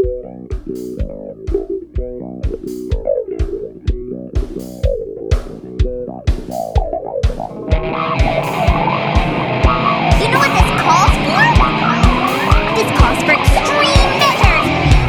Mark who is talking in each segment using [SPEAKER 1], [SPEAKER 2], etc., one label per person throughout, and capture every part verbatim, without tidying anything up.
[SPEAKER 1] You know what this calls for? This calls for extreme measures!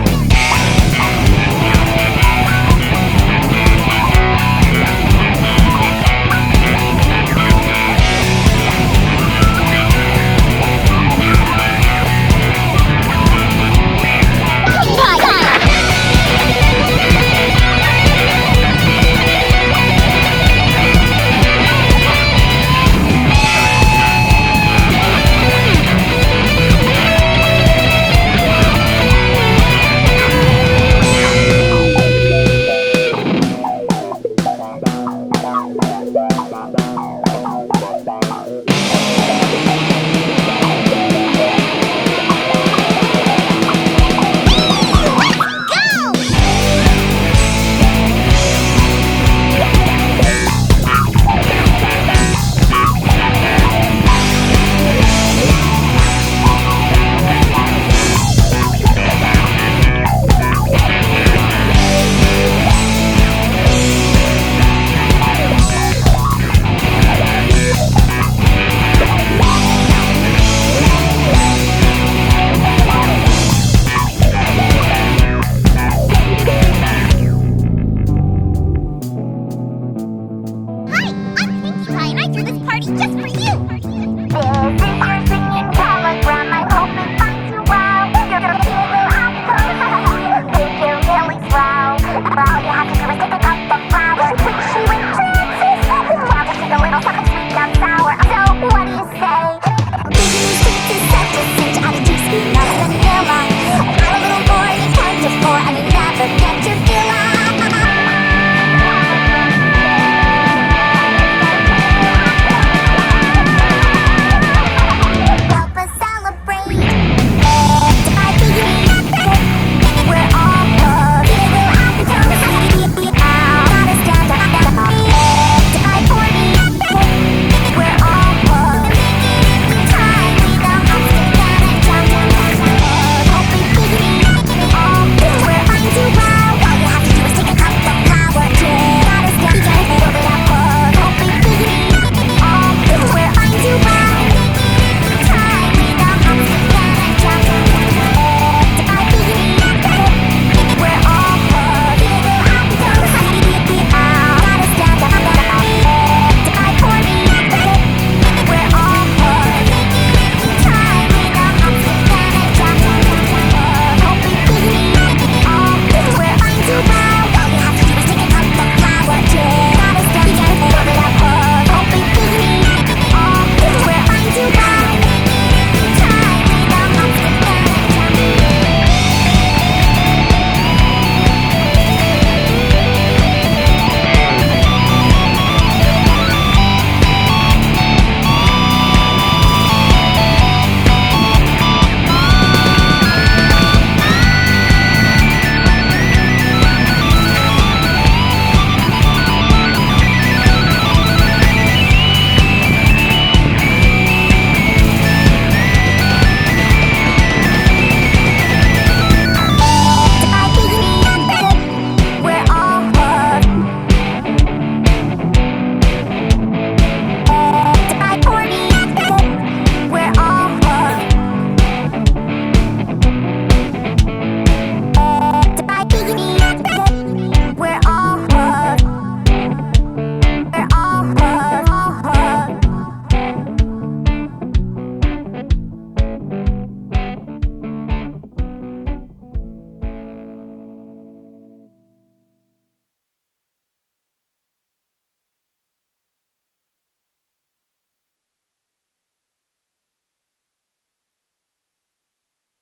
[SPEAKER 1] Just for you! This is your singing telegram. I hope it finds you well. You're gonna feel the outcome. Make your really swell. All you have to do is take a cup of flour, which you in trances. Now just take a little something sweet and sour. So, what do you say? Baking sweet is such a cinch. Add a teaspoon of vanilla. Add a little more, you can't afford, and you never get